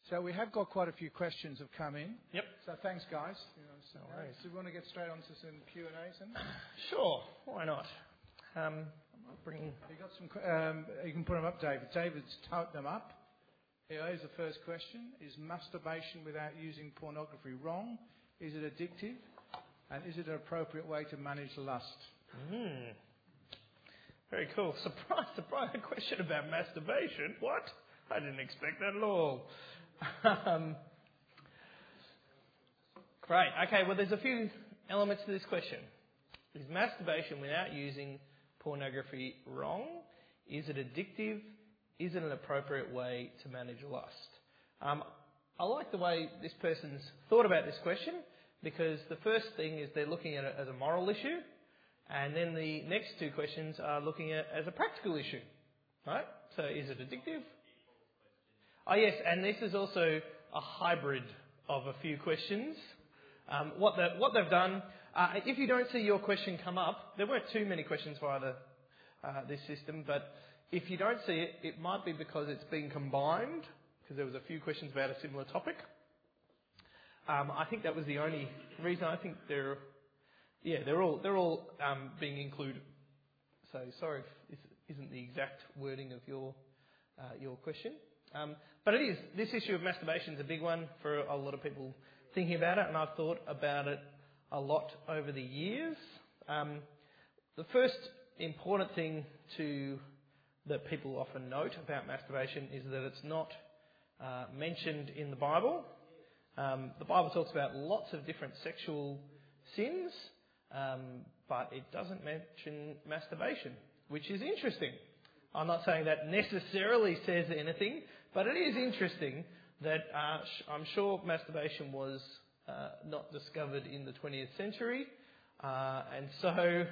So we have got quite a few questions have come in. Yep. So thanks, guys. No worries. Do we want to get straight onto some Q&As then? Sure, why not? I'll bring... You got some. You can put them up, David. David's typed them up. Here's the first question: is masturbation without using pornography wrong? Is it addictive? And is it an appropriate way to manage lust? Very cool. Surprise! A question about masturbation. What? I didn't expect that at all. Great. Okay, well, there's a few elements to this question. Is masturbation without using pornography wrong? Is it addictive? Is it an appropriate way to manage lust? I like the way this person's thought about this question, because the first thing is they're looking at it as a moral issue, and then the next two questions are looking at it as a practical issue. Right? So is it addictive? Oh yes, and this is also a hybrid of a few questions. What they've done, if you don't see your question come up, there weren't too many questions via this system, but if you don't see it, it might be because it's been combined, because there was a few questions about a similar topic. I think that was the only reason. I think they're all being included. So sorry if this isn't the exact wording of your question. But it is. This issue of masturbation is a big one for a lot of people thinking about it, and I've thought about it a lot over the years. The first important thing that people often note about masturbation is that it's not mentioned in the Bible. The Bible talks about lots of different sexual sins, but it doesn't mention masturbation, which is interesting. I'm not saying that necessarily says anything, but it is interesting that I'm sure masturbation was not discovered in the 20th century, and so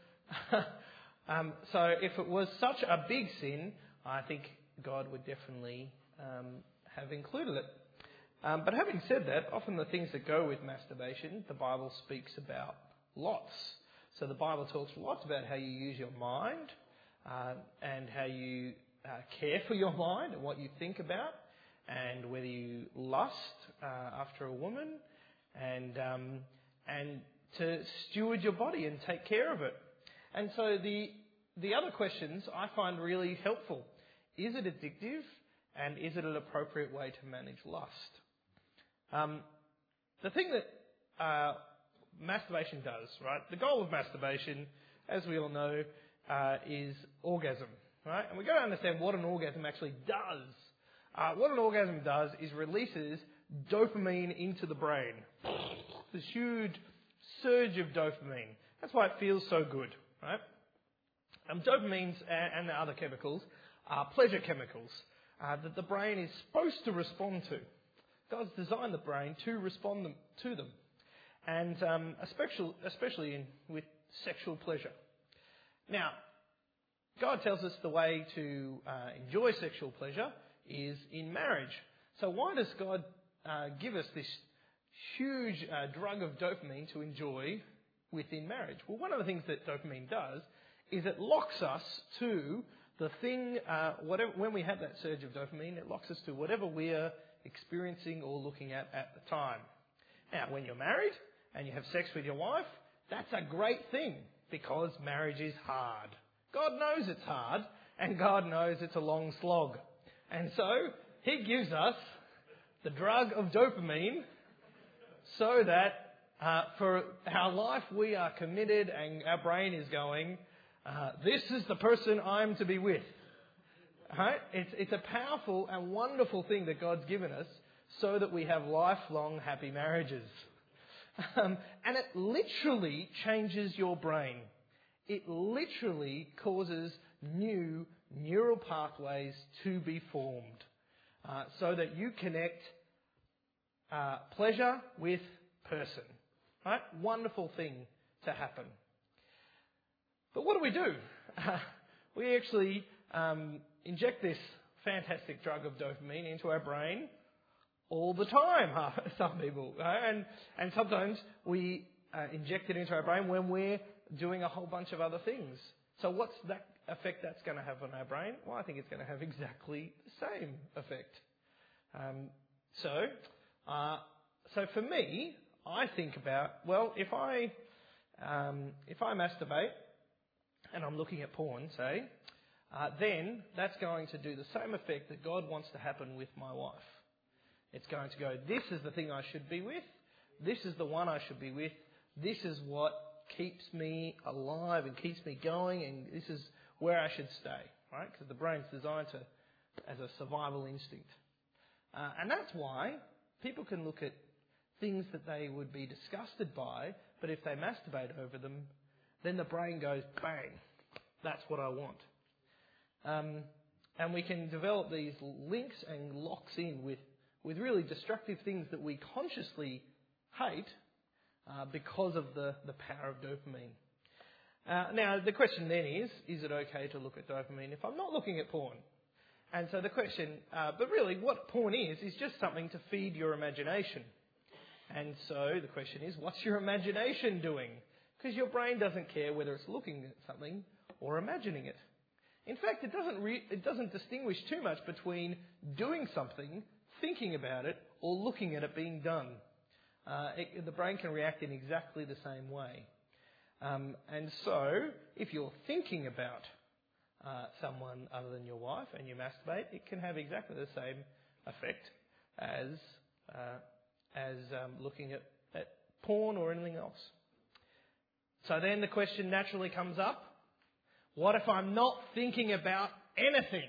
so if it was such a big sin, I think God would definitely have included it. But having said that, often the things that go with masturbation, the Bible speaks about lots. So the Bible talks lots about how you use your mind, and how you care for your mind and what you think about, and whether you lust after a woman, and to steward your body and take care of it. And so the other questions I find really helpful. Is it addictive, and is it an appropriate way to manage lust? The thing that masturbation does, right? The goal of masturbation, as we all know, is orgasm, right? And we've got to understand what an orgasm actually does. What an orgasm does is releases dopamine into the brain. This huge surge of dopamine. That's why it feels so good, right? Dopamines and the other chemicals are pleasure chemicals that the brain is supposed to respond to. God's designed the brain to respond to them, and especially with sexual pleasure. Now, God tells us the way to enjoy sexual pleasure is in marriage. So why does God give us this huge drug of dopamine to enjoy within marriage? Well, one of the things that dopamine does is it locks us to the thing, when we have that surge of dopamine, it locks us to whatever we're experiencing or looking at the time. Now, when you're married and you have sex with your wife, that's a great thing, because marriage is hard. God knows it's hard, and God knows it's a long slog. And so He gives us the drug of dopamine so that for our life we are committed and our brain is going, this is the person I'm to be with. Right? It's a powerful and wonderful thing that God's given us so that we have lifelong happy marriages. And it literally changes your brain. It literally causes new neural pathways to be formed so that you connect pleasure with person. Right? Wonderful thing to happen. But what do? We actually inject this fantastic drug of dopamine into our brain all the time, some people. And sometimes we inject it into our brain when we're doing a whole bunch of other things. So what's that effect that's going to have on our brain? Well, I think it's going to have exactly the same effect. So for me, I think about, well, if I masturbate and I'm looking at porn, say, then that's going to do the same effect that God wants to happen with my wife. It's going to go, this is the thing I should be with. This is the one I should be with. This is what keeps me alive and keeps me going, and this is where I should stay, right? Because the brain's designed as a survival instinct. And that's why people can look at things that they would be disgusted by, but if they masturbate over them, then the brain goes, bang, that's what I want. And we can develop these links and locks in with really destructive things that we consciously hate because of the power of dopamine. Now, the question then is it okay to look at dopamine if I'm not looking at porn? And so the question, but really what porn is just something to feed your imagination. And so the question is, what's your imagination doing? Because your brain doesn't care whether it's looking at something or imagining it. In fact, it doesn't distinguish too much between doing something, thinking about it, or looking at it being done. The brain can react in exactly the same way. And so, if you're thinking about someone other than your wife and you masturbate, it can have exactly the same effect as looking at porn or anything else. So then the question naturally comes up, what if I'm not thinking about anything?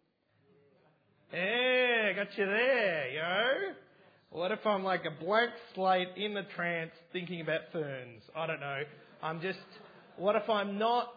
Yeah, got you there, yo. What if I'm like a blank slate in a trance thinking about ferns? I don't know. What if I'm not,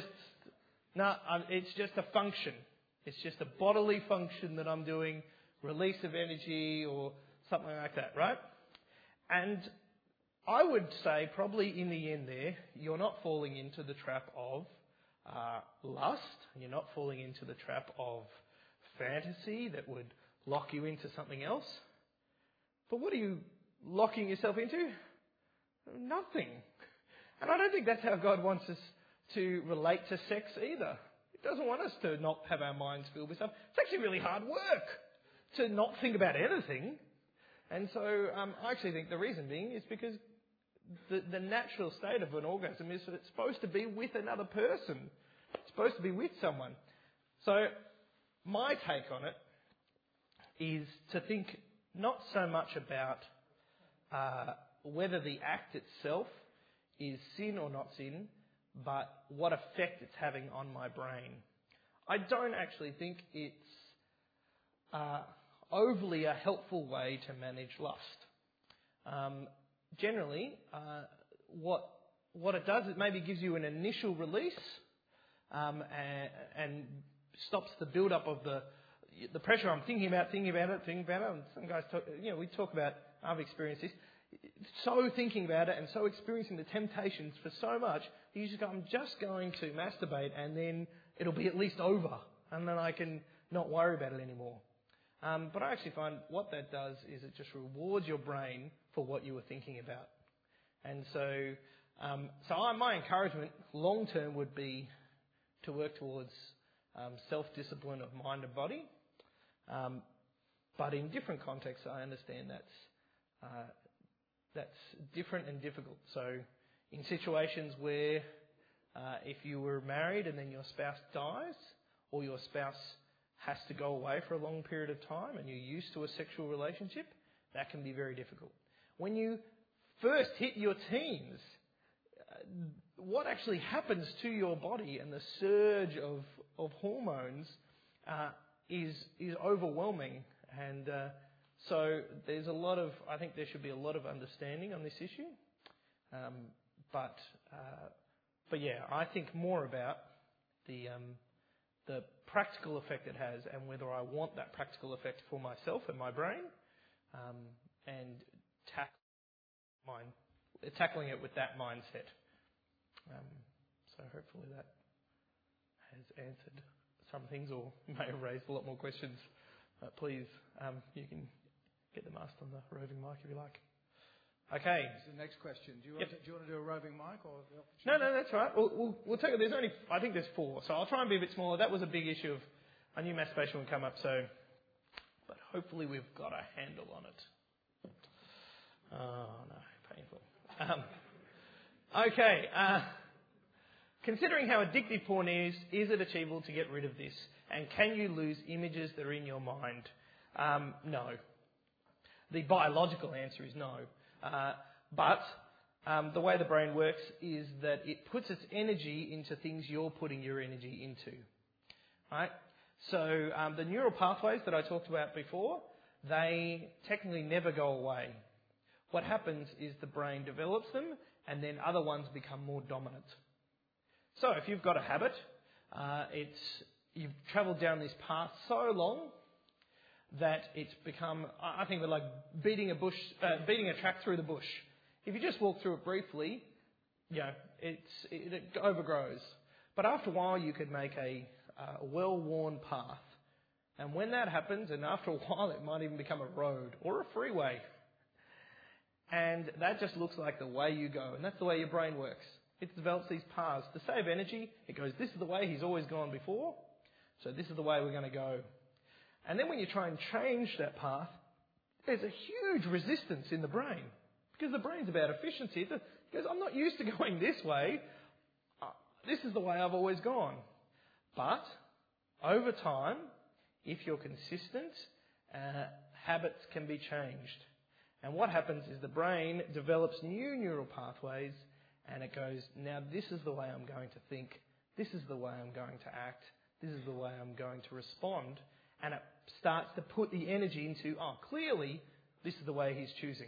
it's just a function. It's just a bodily function that I'm doing, release of energy or something like that, right? And I would say probably in the end there, you're not falling into the trap of lust. You're not falling into the trap of fantasy that would lock you into something else. But what are you locking yourself into? Nothing. And I don't think that's how God wants us to relate to sex either. He doesn't want us to not have our minds filled with stuff. It's actually really hard work to not think about anything. And so I actually think the reason being is because the natural state of an orgasm is that it's supposed to be with another person. It's supposed to be with someone. So my take on it is to think not so much about whether the act itself is sin or not sin, but what effect it's having on my brain. I don't actually think it's overly a helpful way to manage lust. Generally, what it does, it maybe gives you an initial release and stops the build-up of the pressure. I'm thinking about it. And some guys talk, we talk about, I've experienced this, so thinking about it and so experiencing the temptations for so much, you just go, I'm just going to masturbate and then it'll be at least over and then I can not worry about it anymore. But I actually find what that does is it just rewards your brain for what you were thinking about. And so my encouragement long term would be to work towards self-discipline of mind and body. But in different contexts, I understand that's different and difficult. So in situations where if you were married and then your spouse dies or your spouse has to go away for a long period of time and you're used to a sexual relationship, that can be very difficult. When you first hit your teens, what actually happens to your body and the surge of hormones is overwhelming. And so there's I think there should be a lot of understanding on this issue. But yeah, I think more about the practical effect it has and whether I want that practical effect for myself and my brain, and tackling it with that mindset. So hopefully that has answered some things or may have raised a lot more questions. Please, you can get them asked on the roving mic if you like. Okay. The next question. Do you want to do a roving mic or? No, that's right. We'll take it. I think there's 4, so I'll try and be a bit smaller. That was a big issue I knew masturbation would come up, so, but hopefully we've got a handle on it. Oh no, painful. Okay. Considering how addictive porn is it achievable to get rid of this? And can you lose images that are in your mind? No. The biological answer is no. But the way the brain works is that it puts its energy into things you're putting your energy into. Right? So the neural pathways that I talked about before, they technically never go away. What happens is the brain develops them and then other ones become more dominant. So if you've got a habit, you've travelled down this path so long that it's become, I think, like beating a track through the bush. If you just walk through it briefly, it overgrows. But after a while, you could make a well-worn path. And when that happens, and after a while, it might even become a road or a freeway. And that just looks like the way you go. And that's the way your brain works. It develops these paths. To save energy, it goes, this is the way he's always gone before, so this is the way we're going to go. And then when you try and change that path, there's a huge resistance in the brain. Because the brain's about efficiency. It goes, I'm not used to going this way. This is the way I've always gone. But over time, if you're consistent, habits can be changed. And what happens is the brain develops new neural pathways and it goes, now this is the way I'm going to think, this is the way I'm going to act, this is the way I'm going to respond. And it starts to put the energy into, clearly this is the way he's choosing.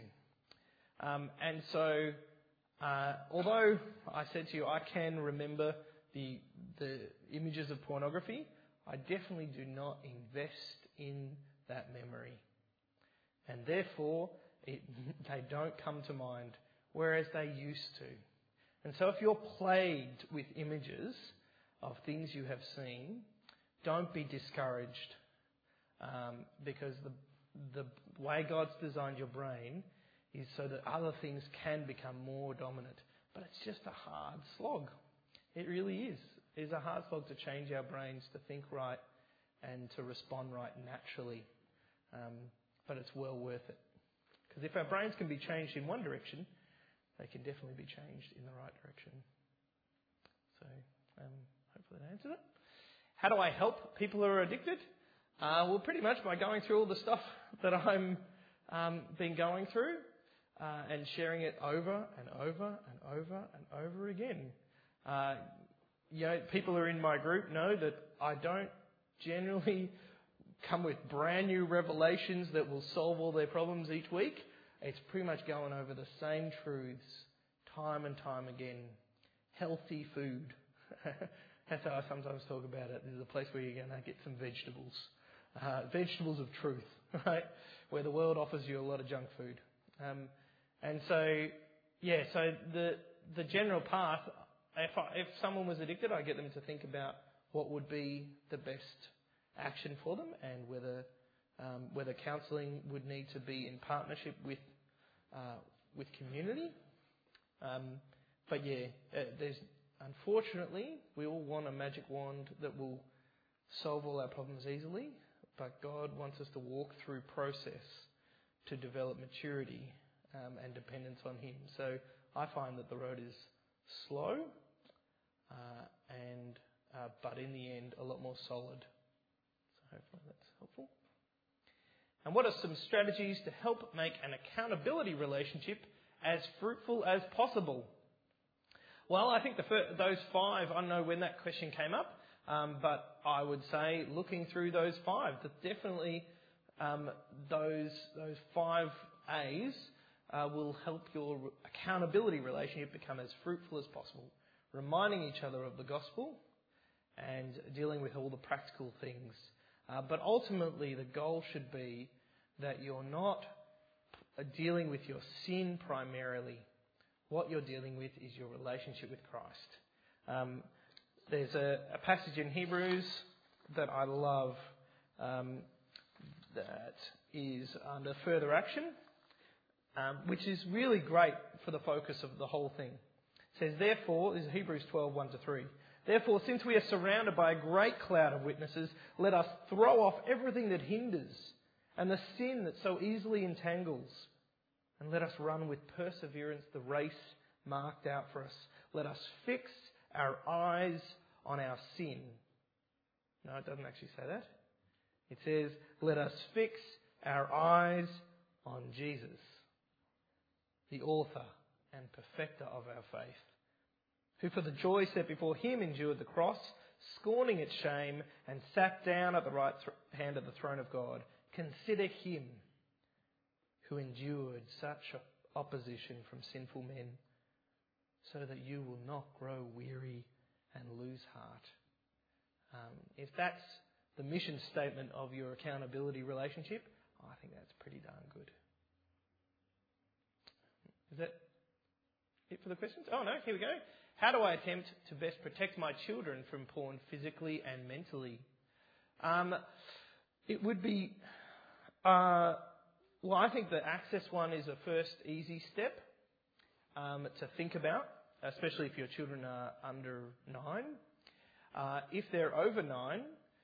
And so, although I said to you I can remember the images of pornography, I definitely do not invest in that memory. And therefore, they don't come to mind, whereas they used to. And so if you're plagued with images of things you have seen, don't be discouraged, because the way God's designed your brain is so that other things can become more dominant. But it's just a hard slog. It really is. It's a hard slog to change our brains to think right and to respond right naturally. But it's well worth it. Because if our brains can be changed in one direction, they can definitely be changed in the right direction. So, hopefully that answered it. How do I help people who are addicted? Well, pretty much by going through all the stuff that I'm been going through and sharing it over and over and over and over again. People who are in my group know that I don't generally come with brand new revelations that will solve all their problems each week. It's pretty much going over the same truths time and time again. Healthy food. That's how I sometimes talk about it. There's a place where you're going to get some vegetables. Vegetables of truth, right? Where the world offers you a lot of junk food. And so the general path, if someone was addicted, I get them to think about what would be the best action for them and whether counselling would need to be in partnership with community. There's unfortunately, we all want a magic wand that will solve all our problems easily, but God wants us to walk through process to develop maturity and dependence on Him. So I find that the road is slow, but in the end, a lot more solid. So hopefully that's helpful. And what are some strategies to help make an accountability relationship as fruitful as possible? Well, I think those five, I don't know when that question came up, but I would say looking through those five, that definitely those 5 A's will help your accountability relationship become as fruitful as possible. Reminding each other of the gospel and dealing with all the practical things. But ultimately, the goal should be that you're not dealing with your sin primarily. What you're dealing with is your relationship with Christ. There's a passage in Hebrews that I love that is under further action, which is really great for the focus of the whole thing. It says, therefore, this is Hebrews 12, 1-3. Therefore, since we are surrounded by a great cloud of witnesses, let us throw off everything that hinders and the sin that so easily entangles. And let us run with perseverance the race marked out for us. Let us fix our eyes on our sin. No, it doesn't actually say that. It says, let us fix our eyes on Jesus, the author and perfecter of our faith, who for the joy set before him endured the cross, scorning its shame, and sat down at the right hand of the throne of God. Consider him who endured such opposition from sinful men, so that you will not grow weary and lose heart. If that's the mission statement of your accountability relationship, I think that's pretty darn good. Is that it for the questions? Oh no, here we go. How do I attempt to best protect my children from porn physically and mentally? It would be, well, I think the access one is a first easy step to think about, especially if your children are under 9. If they're over 9,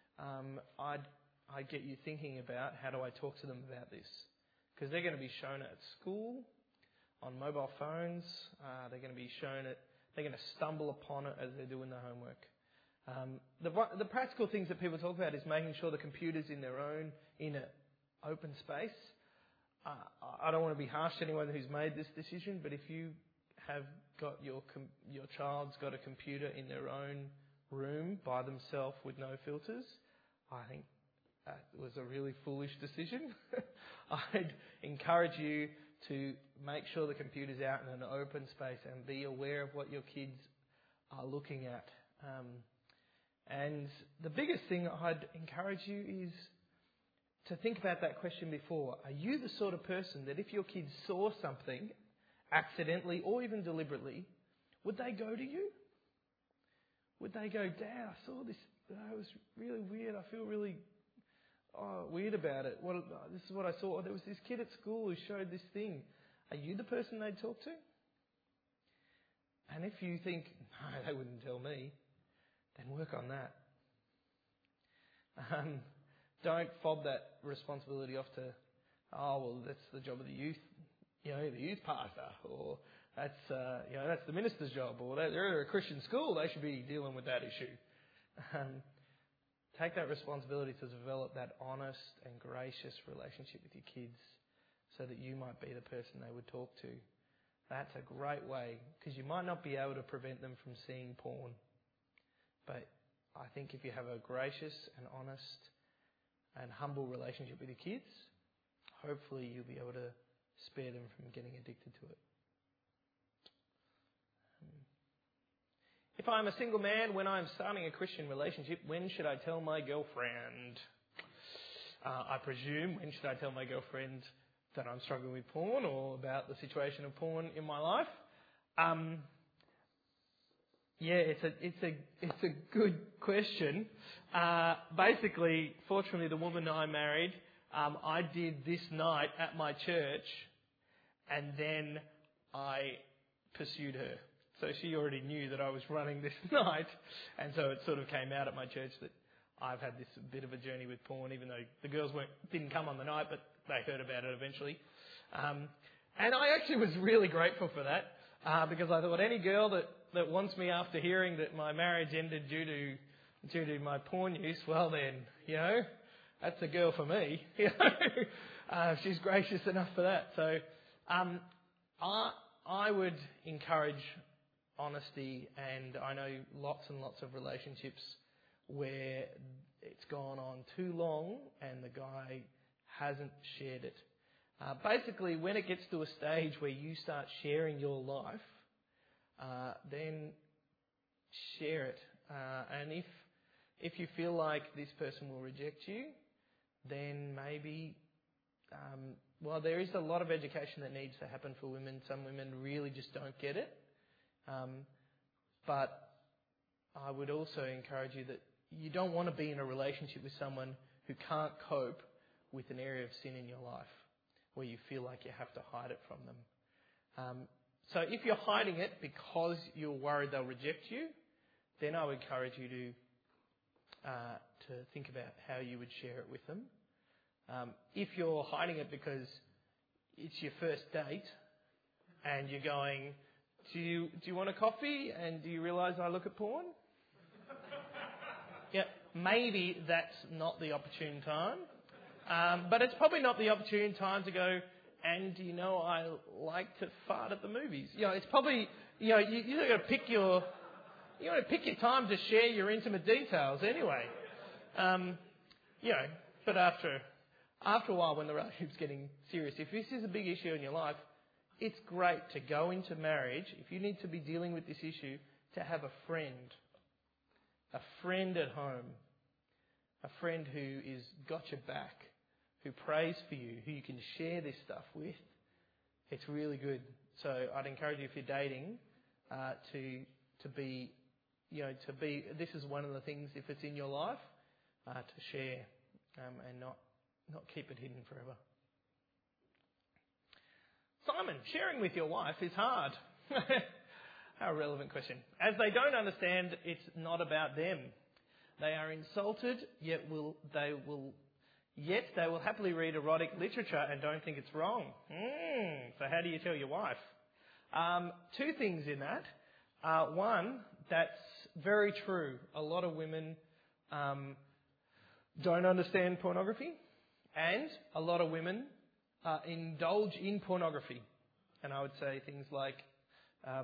I'd get you thinking about how do I talk to them about this, because they're going to be shown it at school, on mobile phones. They're going to be shown it. They're going to stumble upon it as they're doing their homework. The practical things that people talk about is making sure the computer's in an open space. I don't want to be harsh to anyone who's made this decision, but if you have got your child's got a computer in their own room by themselves with no filters, I think that was a really foolish decision. I'd encourage you to make sure the computer's out in an open space and be aware of what your kids are looking at. And the biggest thing I'd encourage you is to think about that question before. Are you the sort of person that if your kids saw something accidentally or even deliberately, would they go to you? Would they go, Dad, I saw this, it was really weird, I feel really weird about it. This is what I saw. There was this kid at school who showed this thing. Are you the person they'd talk to? And if you think, no, they wouldn't tell me, then work on that. Don't fob that responsibility off to, that's the job of the youth, the youth pastor, or that's the minister's job, or they're a Christian school, they should be dealing with that issue. Take that responsibility to develop that honest and gracious relationship with your kids so that you might be the person they would talk to. That's a great way, because you might not be able to prevent them from seeing porn. But I think if you have a gracious and honest and humble relationship with your kids, hopefully you'll be able to spare them from getting addicted to it. If I'm a single man, when I'm starting a Christian relationship, when should I tell my girlfriend? I presume, when should I tell my girlfriend that I'm struggling with porn or about the situation of porn in my life? It's a good question. Basically, fortunately, the woman I married, I did this night at my church, and then I pursued her. So she already knew that I was running this night, and so it sort of came out at my church that I've had this bit of a journey with porn, even though the girls didn't come on the night, but they heard about it eventually. And I actually was really grateful for that, because I thought any girl that wants me after hearing that my marriage ended due to my porn use, well then, that's a girl for me. She's gracious enough for that. So I would encourage honesty, and I know lots and lots of relationships where it's gone on too long and the guy hasn't shared it. Basically, when it gets to a stage where you start sharing your life, then share it. And if you feel like this person will reject you, then maybe, there is a lot of education that needs to happen for women. Some women really just don't get it. But I would also encourage you that you don't want to be in a relationship with someone who can't cope with an area of sin in your life where you feel like you have to hide it from them. So if you're hiding it because you're worried they'll reject you, then I would encourage you to think about how you would share it with them. If you're hiding it because it's your first date and you're going, do you want a coffee? And do you realise I look at porn? Yeah, maybe that's not the opportune time. But it's probably not the opportune time to go, and do you know I like to fart at the movies? It's probably, you got to pick your time to share your intimate details anyway. But after a while, when the relationship's getting serious, if this is a big issue in your life, it's great to go into marriage, if you need to be dealing with this issue, to have a friend at home, a friend who is got your back, who prays for you, who you can share this stuff with. It's really good. So I'd encourage you, if you're dating, to be, this is one of the things, if it's in your life, to share and not keep it hidden forever. Simon, sharing with your wife is hard. How relevant question. As they don't understand, it's not about them. They are insulted, yet they will happily read erotic literature and don't think it's wrong. So how do you tell your wife? Two things in that. One, that's very true. A lot of women don't understand pornography, and a lot of women indulge in pornography. And I would say things like, how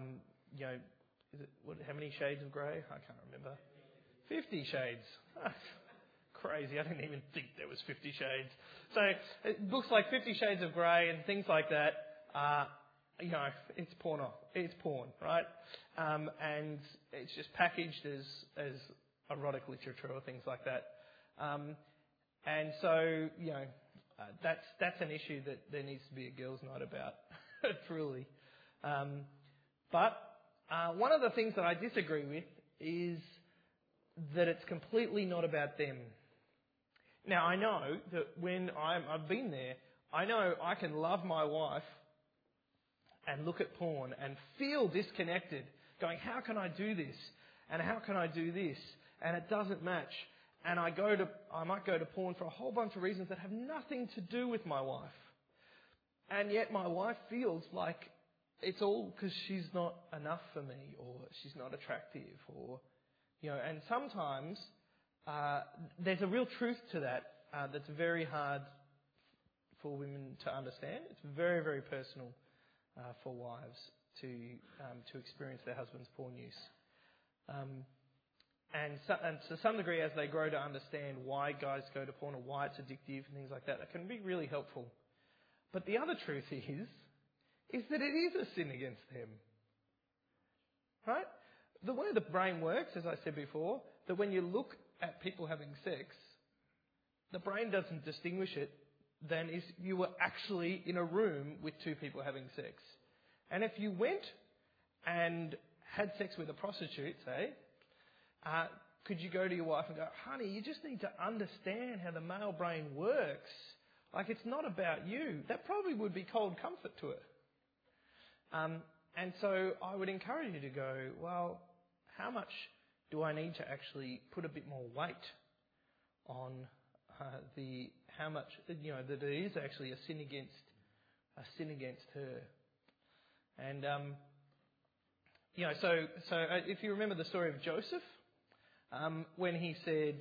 many shades of grey? I can't remember. 50 shades. Crazy. I didn't even think there was 50 shades. So books like 50 Shades of Grey and things like that, it's porno. It's porn, right? And it's just packaged as erotic literature or things like that. And so, that's an issue that there needs to be a girls' night about, truly. But one of the things that I disagree with is that it's completely not about them. Now, I know that when I've been there, I know I can love my wife and look at porn and feel disconnected, going, how can I do this? And how can I do this? And it doesn't match. And I might go to porn for a whole bunch of reasons that have nothing to do with my wife. And yet my wife feels like it's all because she's not enough for me, or she's not attractive, or, and sometimes there's a real truth to that that's very hard for women to understand. It's very, very personal for wives to experience their husband's porn use. And to some degree, as they grow to understand why guys go to porn or why it's addictive and things like that, it can be really helpful. But the other truth is that it is a sin against them. Right? The way the brain works, as I said before, that when you look at people having sex, the brain doesn't distinguish it than if you were actually in a room with two people having sex. And if you went and had sex with a prostitute, say, could you go to your wife and go, honey, you just need to understand how the male brain works. Like, it's not about you. That probably would be cold comfort to it. And so I would encourage you to go, well, how much do I need to actually put a bit more weight on how much, that it is actually a sin against her. And, so if you remember the story of Joseph, when he said,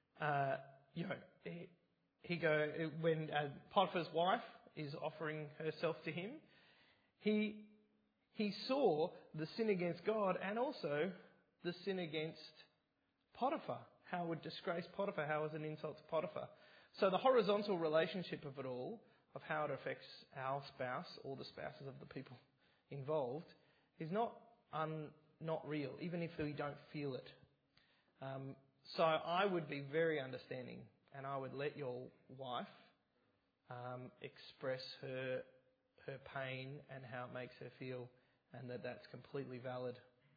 when Potiphar's wife is offering herself to him, he saw the sin against God and also the sin against Potiphar, how it would disgrace Potiphar, how it was an insult to Potiphar. So the horizontal relationship of it all, of how it affects our spouse or the spouses of the people involved, is not real, even if we don't feel it. So I would be very understanding, and I would let your wife express her pain and how it makes her feel, and that's completely valid.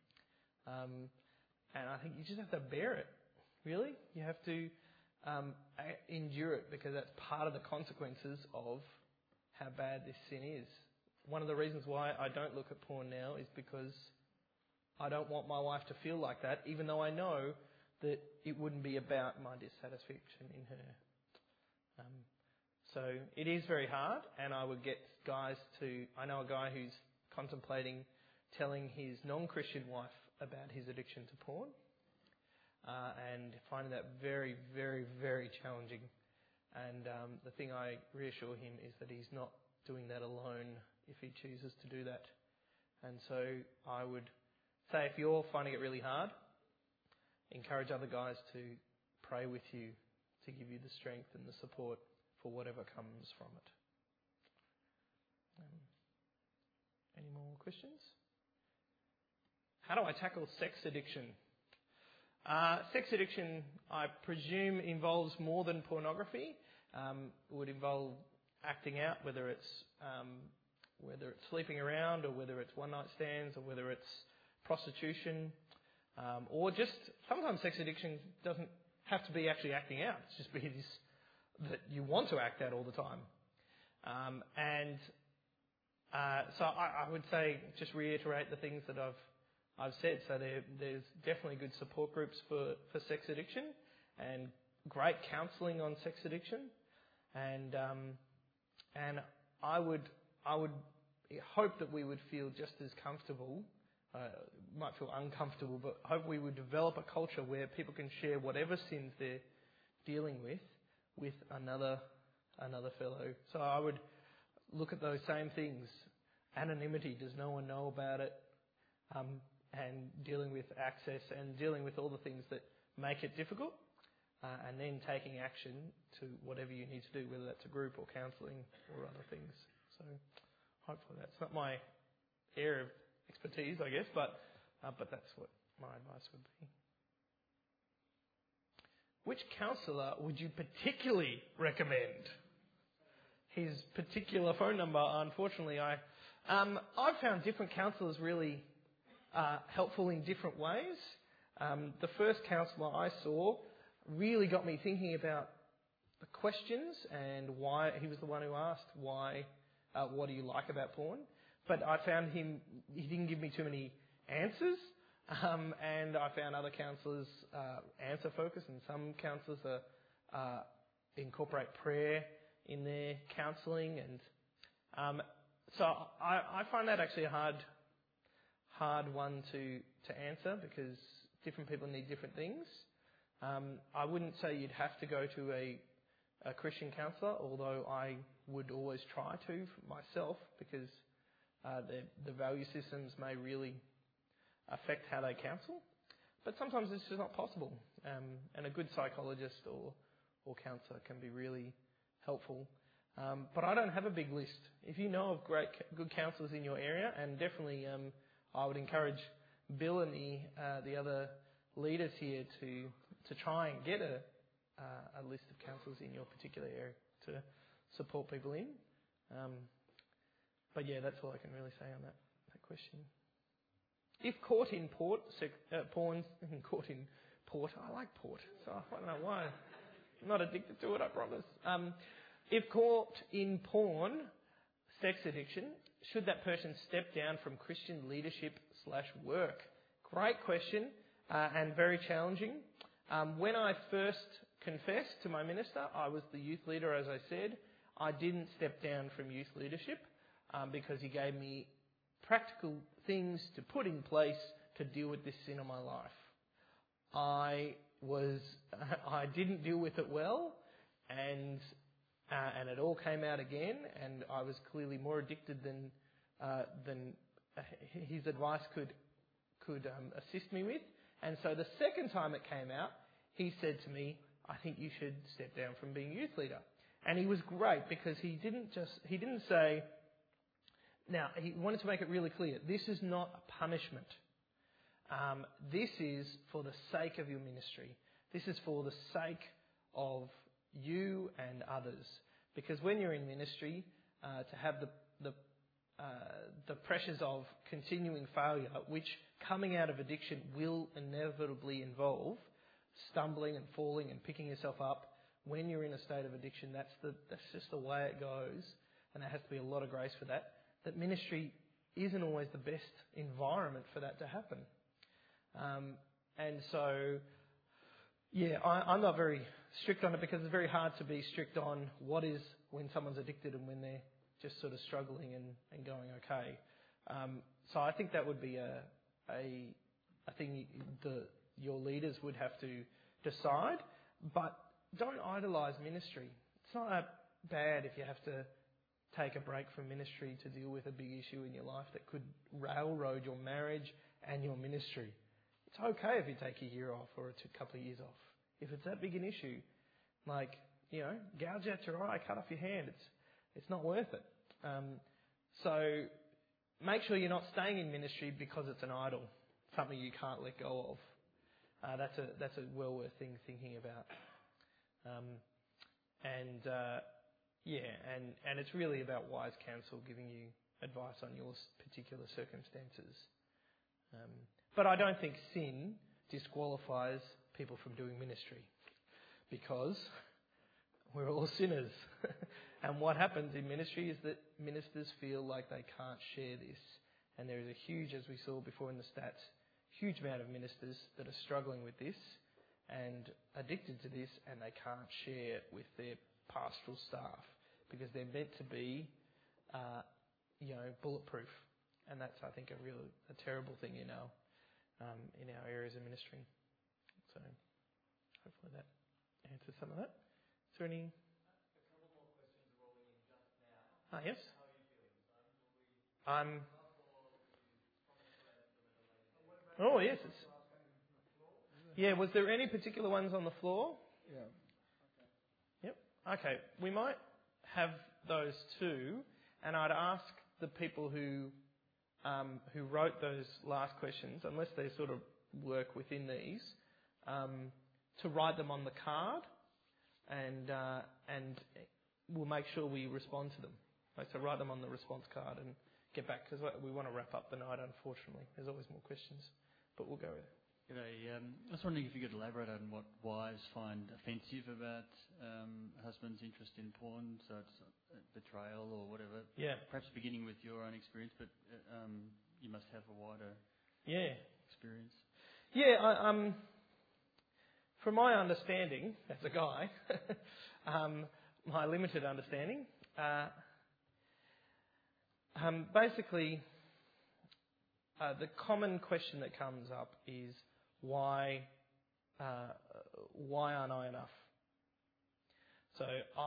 And I think you just have to bear it, really. You have to endure it, because that's part of the consequences of how bad this sin is. One of the reasons why I don't look at porn now is because I don't want my wife to feel like that, even though I know that it wouldn't be about my dissatisfaction in her. So it is very hard, and I would get guys to... I know a guy who's contemplating telling his non-Christian wife about his addiction to porn, and finding that very, very, very challenging. And the thing I reassure him is that he's not doing that alone if he chooses to do that. And so I would say, if you're finding it really hard, encourage other guys to pray with you to give you the strength and the support for whatever comes from it. Any more questions? How do I tackle sex addiction? Sex addiction, I presume, involves more than pornography. It would involve acting out, whether it's sleeping around, or whether it's one-night stands, or whether it's prostitution, or just sometimes sex addiction doesn't have to be actually acting out. It's just because that you want to act out all the time. So I would say, just reiterate the things that I've said. So there's definitely good support groups for sex addiction, and great counselling on sex addiction, and I would hope that we would feel just as comfortable. Might feel uncomfortable, but hope we would develop a culture where people can share whatever sins they're dealing with another fellow. So I would look at those same things. Anonymity, does no one know about it? And dealing with access and dealing with all the things that make it difficult, and then taking action to whatever you need to do, whether that's a group or counselling or other things. So hopefully that's not my area of expertise, I guess, but that's what my advice would be. Which counsellor would you particularly recommend? His particular phone number, unfortunately, I've found different counsellors really helpful in different ways. The first counsellor I saw really got me thinking about the questions and why. He was the one who asked why, what do you like about porn? But I found he didn't give me too many answers, and I found other counsellors answer focused, and some counsellors incorporate prayer in their counselling, and so I find that actually a hard one to answer, because different people need different things. I wouldn't say you'd have to go to a Christian counsellor, although I would always try to myself, because the value systems may really affect how they counsel. But sometimes it's just not possible, and a good psychologist or counsellor can be really helpful. But I don't have a big list. If you know of good counsellors in your area, and definitely I would encourage Bill and the other leaders here to try and get a list of counsellors in your particular area to support people in. But yeah, that's all I can really say on that question. If caught in porn, caught in port, I like port, so I don't know why. I'm not addicted to it, I promise. If caught in porn, sex addiction, should that person step down from Christian leadership/work? Great question, and very challenging. When I first confessed to my minister, I was the youth leader, as I said. I didn't step down from youth leadership because he gave me practical things to put in place to deal with this sin of my life. I didn't deal with it well, and it all came out again, and I was clearly more addicted than his advice could assist me with. And so the second time it came out, he said to me, I think you should step down from being youth leader. And he was great, because he didn't say, now he wanted to make it really clear, this is not a punishment. This is for the sake of your ministry. This is for the sake of you and others. Because when you're in ministry, to have the pressures of continuing failure, which coming out of addiction will inevitably involve stumbling and falling and picking yourself up. When you're in a state of addiction, that's just the way it goes, and there has to be a lot of grace for that. That ministry isn't always the best environment for that to happen. And so, yeah, I'm not very strict on it because it's very hard to be strict on what is when someone's addicted and when they're just sort of struggling and going okay. So I think that would be a thing your leaders would have to decide. But don't idolise ministry. It's not that bad if you have to take a break from ministry to deal with a big issue in your life that could railroad your marriage and your ministry. It's okay if you take a year off or a couple of years off. If it's that big an issue, gouge out your eye, cut off your hand. It's not worth it. So make sure you're not staying in ministry because it's an idol, something you can't let go of. That's a well worth thing thinking about. And it's really about wise counsel giving you advice on your particular circumstances. But I don't think sin disqualifies people from doing ministry, because we're all sinners. And what happens in ministry is that ministers feel like they can't share this. And there is a huge, as we saw before in the stats, huge amount of ministers that are struggling with this and addicted to this, and they can't share it with their pastoral staff because they're meant to be, bulletproof. And that's, I think, a terrible thing in our areas of ministry. So hopefully that answers some of that. Is there any? A couple more questions rolling in just now. Yes. How are you feeling, Simon? Oh yes. Was there any particular ones on the floor? Yeah. Yep. Okay. We might have those too, and I'd ask the people who wrote those last questions, unless they sort of work within these, to write them on the card, and we'll make sure we respond to them. Right, so write them on the response card and get back, because we want to wrap up the night, unfortunately. There's always more questions, but we'll go with it. G'day. I was wondering if you could elaborate on what wives find offensive about husbands' interest in porn, so it's betrayal or whatever. Yeah. Perhaps beginning with your own experience, but you must have a wider experience. Yeah, from my understanding as a guy, my limited understanding, basically the common question that comes up is why aren't I enough? So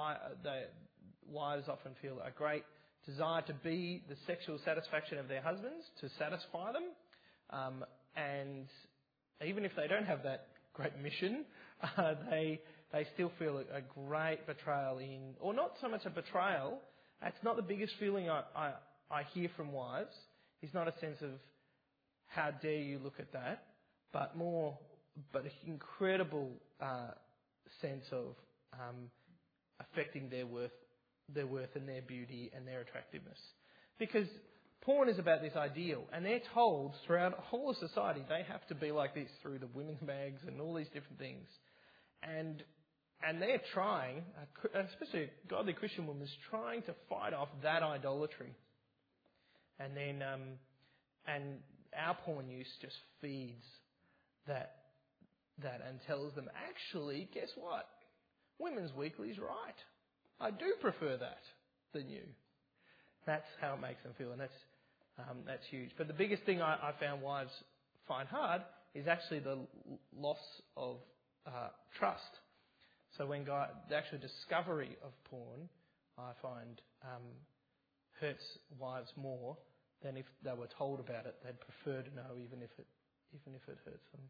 wives often feel a great desire to be the sexual satisfaction of their husbands, to satisfy them, and even if they don't have that great mission, they still feel a great betrayal or not so much a betrayal. It's not the biggest feeling I hear from wives. It's not a sense of how dare you look at that, but an incredible sense of affecting their worth and their beauty and their attractiveness. Because porn is about this ideal, and they're told throughout the whole of society they have to be like this through the women's mags and all these different things. And they're trying, especially a godly Christian woman is trying to fight off that idolatry. And then, and our porn use just feeds that and tells them, actually, guess what? Women's Weekly's right. I do prefer that than you. That's how it makes them feel, and that's huge. But the biggest thing I found wives find hard is actually the loss of trust. So when the actual discovery of porn, I find, hurts wives more than if they were told about it. They'd prefer to know, even if it hurts them.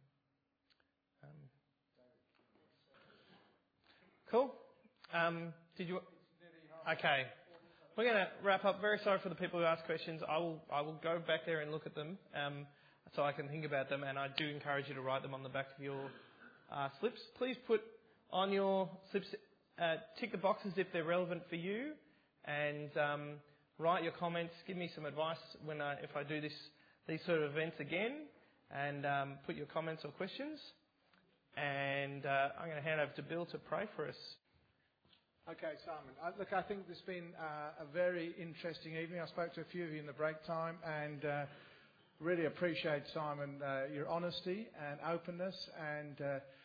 Cool. Did you? Okay. We're going to wrap up. Very sorry for the people who asked questions. I will go back there and look at them, so I can think about them. And I do encourage you to write them on the back of your slips. Please put on your slips, tick the boxes if they're relevant for you, and write your comments. Give me some advice if I do these sort of events again, and put your comments or questions. And I'm going to hand over to Bill to pray for us. Okay, Simon. Look, I think it's been a very interesting evening. I spoke to a few of you in the break time, and really appreciate, Simon, your honesty and openness, and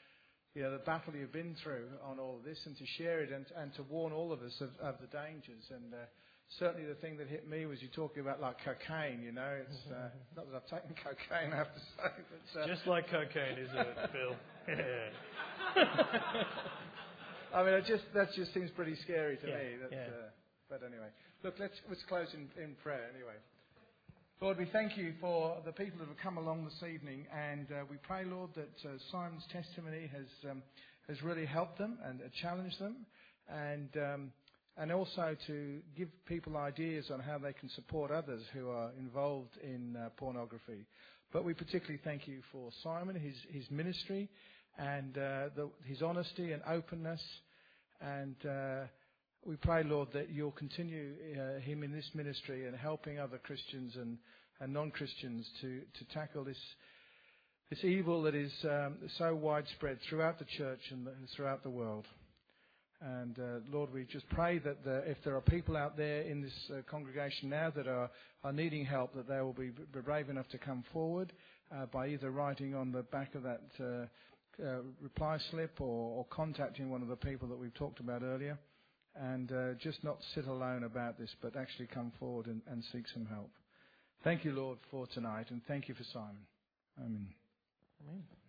the battle you've been through on all of this, and to share it and to warn all of us of the dangers. And certainly the thing that hit me was you talking about like cocaine. It's not that I've taken cocaine, I have to say. But, just like cocaine, isn't it, Bill? Yeah. I mean, that just seems pretty scary to me. But anyway, look, let's close in prayer anyway. Lord, we thank you for the people that have come along this evening, and we pray, Lord, that Simon's testimony has really helped them and challenged them, and also to give people ideas on how they can support others who are involved in pornography. But we particularly thank you for Simon, his ministry, and his honesty and openness, and we pray, Lord, that you'll continue him in this ministry and helping other Christians and non-Christians to tackle this evil that is so widespread throughout the church and throughout the world. And Lord, we just pray that if there are people out there in this congregation now that are needing help, that they will be brave enough to come forward by either writing on the back of that reply slip or contacting one of the people that we've talked about earlier. And just not sit alone about this, but actually come forward and seek some help. Thank you, Lord, for tonight, and thank you for Simon. Amen. Amen.